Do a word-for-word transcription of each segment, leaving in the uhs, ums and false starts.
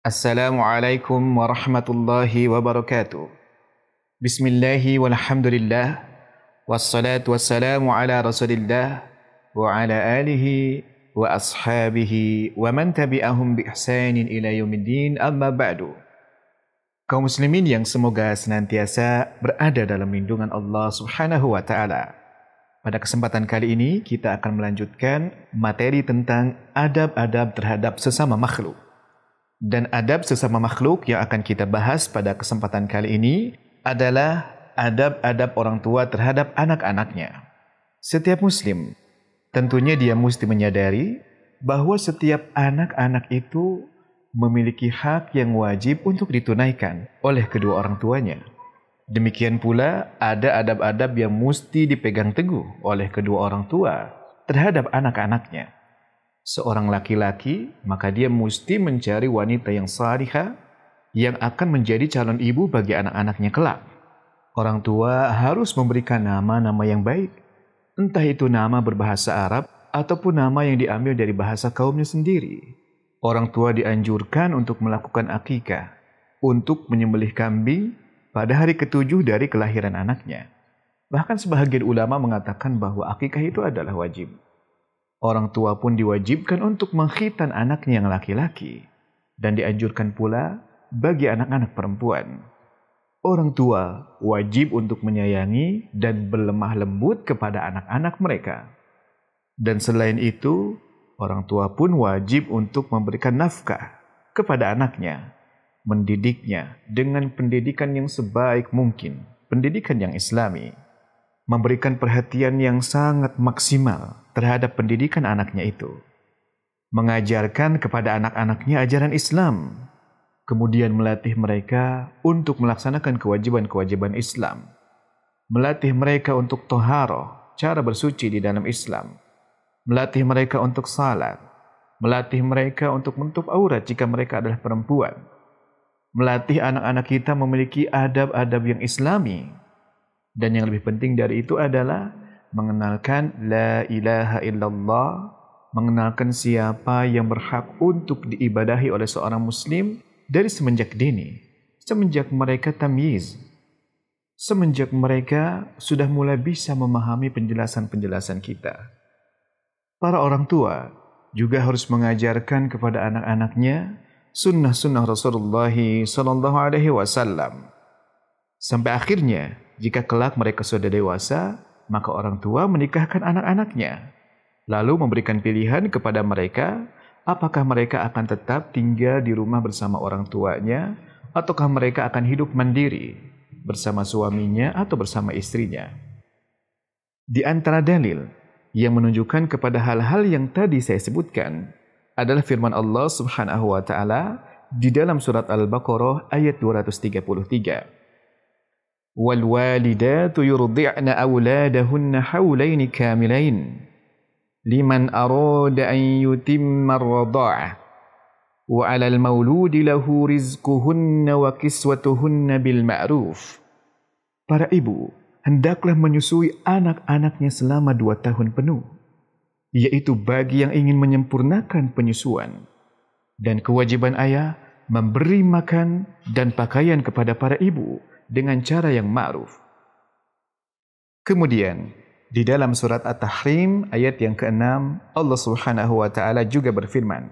Assalamualaikum warahmatullahi wabarakatuh. Bismillahi walhamdulillah. Wassalatu wassalamu ala rasulillah wa ala alihi wa ashabihi wa man tabi'ahum bi ihsanin ila yaumiddin, amma ba'du. Kaum muslimin yang semoga senantiasa berada dalam lindungan Allah Subhanahu wa taala. Pada kesempatan kali ini kita akan melanjutkan materi tentang adab-adab terhadap sesama makhluk. Dan adab sesama makhluk yang akan kita bahas pada kesempatan kali ini adalah adab-adab orang tua terhadap anak-anaknya. Setiap muslim tentunya dia mesti menyadari bahwa setiap anak-anak itu memiliki hak yang wajib untuk ditunaikan oleh kedua orang tuanya. Demikian pula ada adab-adab yang mesti dipegang teguh oleh kedua orang tua terhadap anak-anaknya. Seorang laki-laki, maka dia mesti mencari wanita yang salihah yang akan menjadi calon ibu bagi anak-anaknya kelak. Orang tua harus memberikan nama-nama yang baik, entah itu nama berbahasa Arab ataupun nama yang diambil dari bahasa kaumnya sendiri. Orang tua dianjurkan untuk melakukan akikah, untuk menyembelih kambing pada hari ketujuh dari kelahiran anaknya. Bahkan sebahagian ulama mengatakan bahwa akikah itu adalah wajib. Orang tua pun diwajibkan untuk mengkhitan anaknya yang laki-laki dan dianjurkan pula bagi anak-anak perempuan. Orang tua wajib untuk menyayangi dan berlemah lembut kepada anak-anak mereka. Dan selain itu, orang tua pun wajib untuk memberikan nafkah kepada anaknya, mendidiknya dengan pendidikan yang sebaik mungkin, pendidikan yang Islami. Memberikan perhatian yang sangat maksimal terhadap pendidikan anaknya itu. Mengajarkan kepada anak-anaknya ajaran Islam. Kemudian melatih mereka untuk melaksanakan kewajiban-kewajiban Islam. Melatih mereka untuk toharoh, cara bersuci di dalam Islam. Melatih mereka untuk salat. Melatih mereka untuk menutup aurat jika mereka adalah perempuan. Melatih anak-anak kita memiliki adab-adab yang Islami. Dan yang lebih penting dari itu adalah mengenalkan la ilaha illallah, mengenalkan siapa yang berhak untuk diibadahi oleh seorang muslim dari semenjak dini, semenjak mereka tamyiz, semenjak mereka sudah mulai bisa memahami penjelasan-penjelasan kita. Para orang tua juga harus mengajarkan kepada anak-anaknya sunnah-sunnah Rasulullah sallallahu alaihi wasallam. Sampai akhirnya, jika kelak mereka sudah dewasa, maka orang tua menikahkan anak-anaknya, lalu memberikan pilihan kepada mereka, apakah mereka akan tetap tinggal di rumah bersama orang tuanya, ataukah mereka akan hidup mandiri bersama suaminya atau bersama istrinya. Di antara dalil yang menunjukkan kepada hal-hal yang tadi saya sebutkan adalah firman Allah Subhanahu wa taala di dalam surat Al-Baqarah ayat dua ratus tiga puluh tiga. وَالْوَالِدَاتُ يُرْضِعْنَ أَوْلَادَهُنَّ حَوْلَيْنِ كَامِلَيْنِ لِمَنْ أَرَادَ أَنْ يُتِمَّ الرَّضَاعَةَ وَعَلَى الْمَوْلُودِ لَهُ رِزْقُهُنَّ وَكِسْوَتُهُنَّ بِالْمَعْرُوفِ. Para ibu hendaklah menyusui anak-anaknya selama dua tahun penuh, yaitu bagi yang ingin menyempurnakan penyusuan. Dan kewajiban ayah memberi makan dan pakaian kepada para ibu dengan cara yang ma'ruf. Kemudian, di dalam surat At-Tahrim ayat yang keenam, Allah Subhanahu wa taala juga berfirman,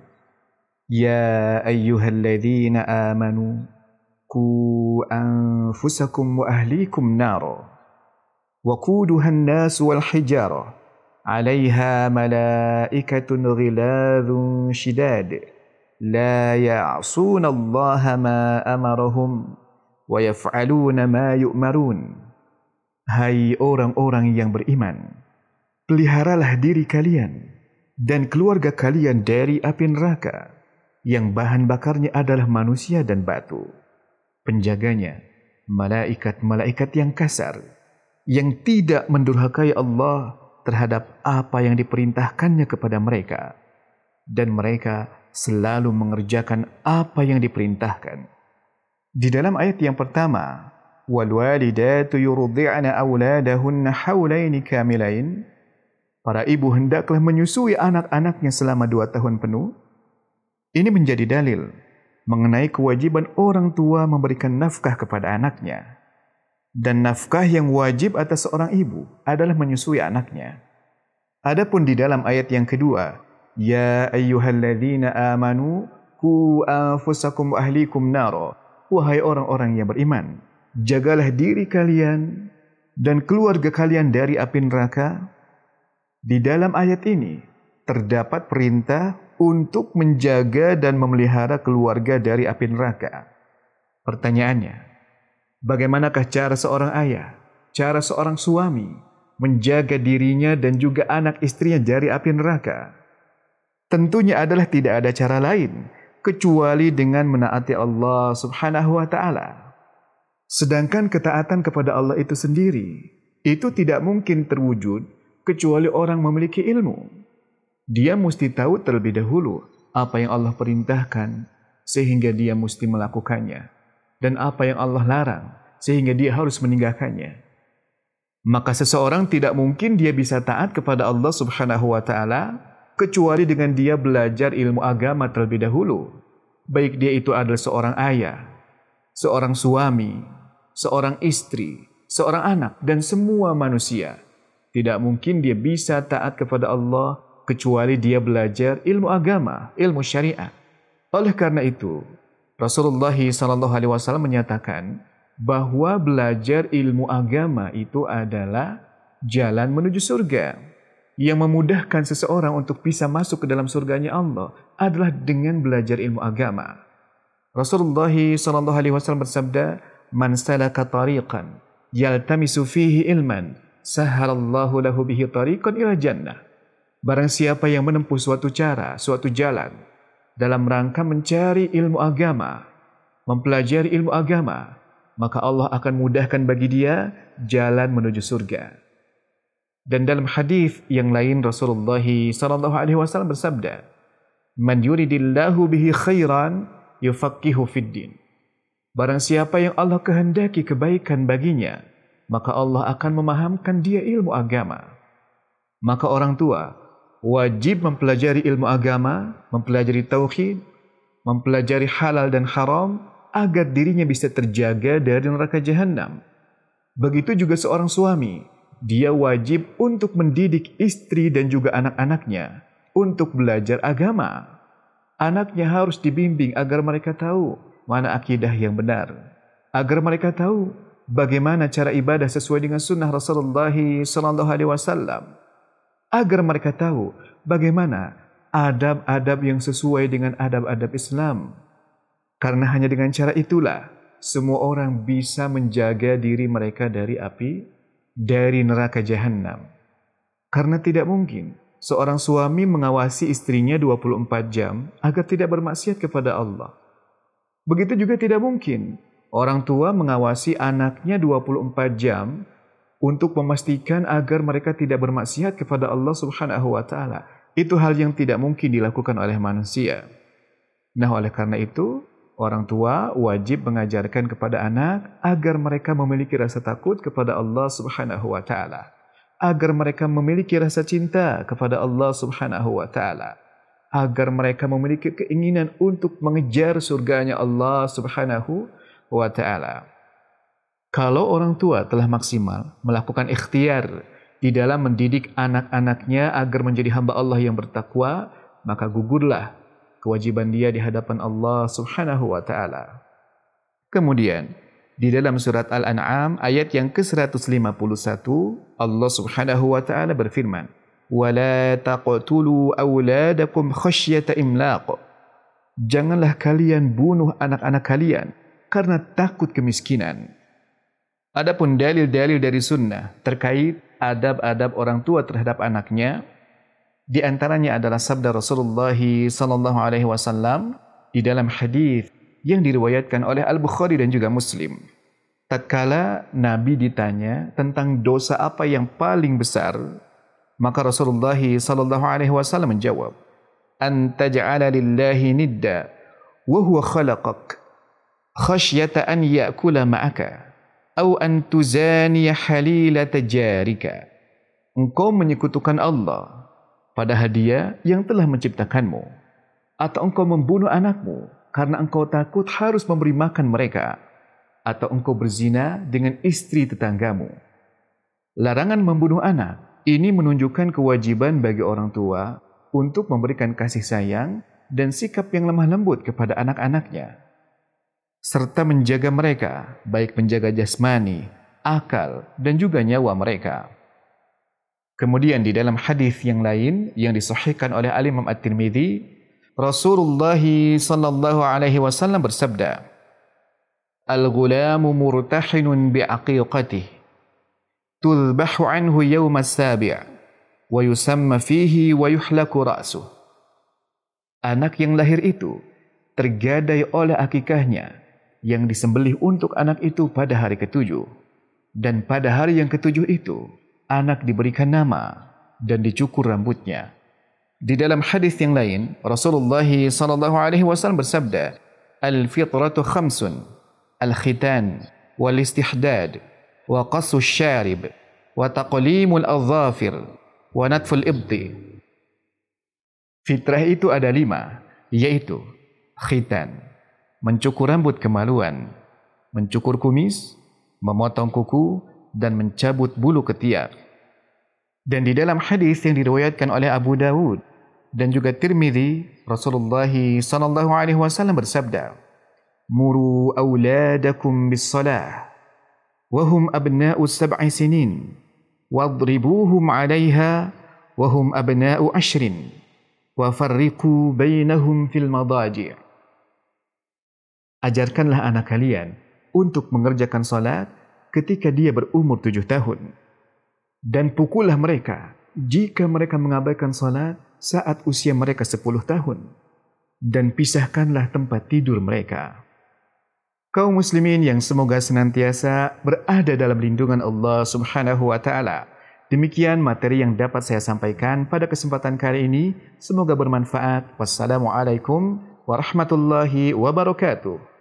Ya ayyuhalladzina amanu qu anfusakum wa ahlikum nara wa quduhan nas wal hijara 'alaiha malaikatun ghiladun shidad la ya'sunallaha ma amarahum wa yaf'aluna ma yu'marun. Hai orang-orang yang beriman, peliharalah diri kalian dan keluarga kalian dari api neraka yang bahan bakarnya adalah manusia dan batu. Penjaganya malaikat-malaikat yang kasar, yang tidak mendurhakai Allah terhadap apa yang diperintahkannya kepada mereka, dan mereka selalu mengerjakan apa yang diperintahkan. Di dalam ayat yang pertama, وَالْوَالِدَاتُ يُرْضِعْنَ أَوْلَادَهُنَّ حَوْلَيْنِ كَامِلَيْنِ, para ibu hendaklah menyusui anak-anaknya selama dua tahun penuh. Ini menjadi dalil mengenai kewajiban orang tua memberikan nafkah kepada anaknya. Dan nafkah yang wajib atas seorang ibu adalah menyusui anaknya. Adapun di dalam ayat yang kedua, ya ayyuhalladzina amanu qu anfusakum wa ahlikum nara, wahai orang-orang yang beriman, jagalah diri kalian dan keluarga kalian dari api neraka. Di dalam ayat ini terdapat perintah untuk menjaga dan memelihara keluarga dari api neraka. Pertanyaannya, bagaimanakah cara seorang ayah, cara seorang suami menjaga dirinya dan juga anak istrinya dari api neraka? Tentunya adalah tidak ada cara lain kecuali dengan menaati Allah Subhanahu wa taala. Sedangkan ketaatan kepada Allah itu sendiri, itu tidak mungkin terwujud kecuali orang memiliki ilmu. Dia mesti tahu terlebih dahulu apa yang Allah perintahkan sehingga dia mesti melakukannya, dan apa yang Allah larang sehingga dia harus meninggalkannya. Maka seseorang tidak mungkin dia bisa taat kepada Allah Subhanahu wa taala kecuali dengan dia belajar ilmu agama terlebih dahulu. Baik dia itu adalah seorang ayah, seorang suami, seorang istri, seorang anak, dan semua manusia. Tidak mungkin dia bisa taat kepada Allah kecuali dia belajar ilmu agama, ilmu syariat. Oleh karena itu, Rasulullah sallallahu alaihi wasallam menyatakan bahwa belajar ilmu agama itu adalah jalan menuju surga. Yang memudahkan seseorang untuk bisa masuk ke dalam surganya Allah adalah dengan belajar ilmu agama. Rasulullah sallallahu alaihi wasallam bersabda, "Man salaka tariqan yaltamisu fihi ilman, sahhalallahu lahu bihi tariqan ila jannah." Barang siapa yang menempuh suatu cara, suatu jalan dalam rangka mencari ilmu agama, mempelajari ilmu agama, maka Allah akan mudahkan bagi dia jalan menuju surga. Dan dalam hadis yang lain Rasulullah sallallahu alaihi wasallam bersabda, "Man yuridillahu bihi khairan yufaqihu fid din." Barang siapa yang Allah kehendaki kebaikan baginya, maka Allah akan memahamkan dia ilmu agama. Maka orang tua wajib mempelajari ilmu agama, mempelajari tauhid, mempelajari halal dan haram agar dirinya bisa terjaga dari neraka jahanam. Begitu juga seorang suami, dia wajib untuk mendidik istri dan juga anak-anaknya untuk belajar agama. Anaknya harus dibimbing agar mereka tahu mana akidah yang benar, agar mereka tahu bagaimana cara ibadah sesuai dengan sunnah Rasulullah sallallahu alaihi wasallam, agar mereka tahu bagaimana adab-adab yang sesuai dengan adab-adab Islam. Karena hanya dengan cara itulah semua orang bisa menjaga diri mereka dari api, dari neraka jahanam. Karena tidak mungkin seorang suami mengawasi istrinya dua puluh empat jam agar tidak bermaksiat kepada Allah. Begitu juga tidak mungkin orang tua mengawasi anaknya dua puluh empat jam untuk memastikan agar mereka tidak bermaksiat kepada Allah Subhanahu wa taala. Itu hal yang tidak mungkin dilakukan oleh manusia. Nah, oleh karena itu, orang tua wajib mengajarkan kepada anak agar mereka memiliki rasa takut kepada Allah Subhanahu wa taala, agar mereka memiliki rasa cinta kepada Allah Subhanahu wa taala, agar mereka memiliki keinginan untuk mengejar surganya Allah Subhanahu wa taala. Kalau orang tua telah maksimal melakukan ikhtiar di dalam mendidik anak-anaknya agar menjadi hamba Allah yang bertakwa, maka gugurlah kewajiban dia di hadapan Allah Subhanahu wa taala. Kemudian, di dalam surat Al-An'am ayat yang ke seratus lima puluh satu, Allah Subhanahu wa taala berfirman, "Wala taqtulu auladakum khasyata imlaq." Janganlah kalian bunuh anak-anak kalian karena takut kemiskinan. Adapun dalil-dalil dari sunnah terkait adab-adab orang tua terhadap anaknya, di antaranya adalah sabda Rasulullah sallallahu alaihi wasallam di dalam hadis yang diriwayatkan oleh Al-Bukhari dan juga Muslim. Tatkala Nabi ditanya tentang dosa apa yang paling besar, maka Rasulullah sallallahu alaihi wasallam menjawab, "An taj'ala lillahi nidda wa huwa khalaqak khasyata an ya'kula ma'aka." Au an tuzaniya halilata jarika. Engkau menyekutukan Allah pada hadiah yang telah menciptakanmu, atau engkau membunuh anakmu karena engkau takut harus memberi makan mereka, atau engkau berzina dengan istri tetanggamu. Larangan membunuh anak ini menunjukkan kewajiban bagi orang tua untuk memberikan kasih sayang dan sikap yang lemah lembut kepada anak-anaknya, serta menjaga mereka, baik menjaga jasmani, akal, dan juga nyawa mereka. Kemudian di dalam hadis yang lain yang disahihkan oleh Al-Imam At-Tirmidzi, Rasulullah sallallahu alaihi wasallam bersabda, "Al-ghulamu murtahinun bi'aqiqatihi, tudbahu anhu yawm as-sabi' wa yusamma fihi wa yuhlaku ra'suh." Anak yang lahir itu tergadai oleh akikahnya yang disembelih untuk anak itu pada hari ketujuh, dan pada hari yang ketujuh itu anak diberikan nama dan dicukur rambutnya. Di dalam hadis yang lain, Rasulullah sallallahu alaihi wasallam bersabda, "Al-fitratu khamsun, al-khitan, wal-istihdad, wa qassu syarib, wa taqlimul adhafir, wa natful ibti." Fitrah itu ada lima, yaitu khitan, mencukur rambut kemaluan, mencukur kumis, memotong kuku, dan mencabut bulu ketiak. Dan di dalam hadis yang diriwayatkan oleh Abu Dawud dan juga Tirmidzi, Rasulullah sallallahu alaihi wasallam bersabda, "Muru auladakum bis-salah wa hum abna'u sab'i sinin, wadribuhum 'alayha wa hum abna'u ashrin, wa farriqu bainahum fil madaji'." Ajarkanlah anak kalian untuk mengerjakan salat ketika dia berumur tujuh tahun, dan pukullah mereka jika mereka mengabaikan salat saat usia mereka sepuluh tahun, dan pisahkanlah tempat tidur mereka. Kaum muslimin yang semoga senantiasa berada dalam lindungan Allah Subhanahu wa taala. Demikian materi yang dapat saya sampaikan pada kesempatan kali ini. Semoga bermanfaat. Wassalamualaikum warahmatullahi wabarakatuh.